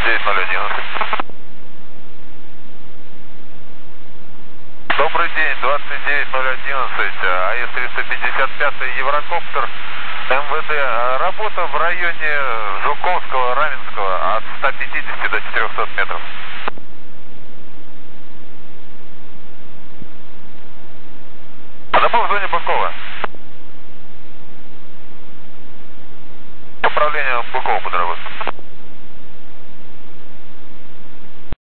29011. Добрый день, 29011, АС-355 Еврокоптер МВД. Работа в районе Жуковского, Раменского от 150 до 400 метров.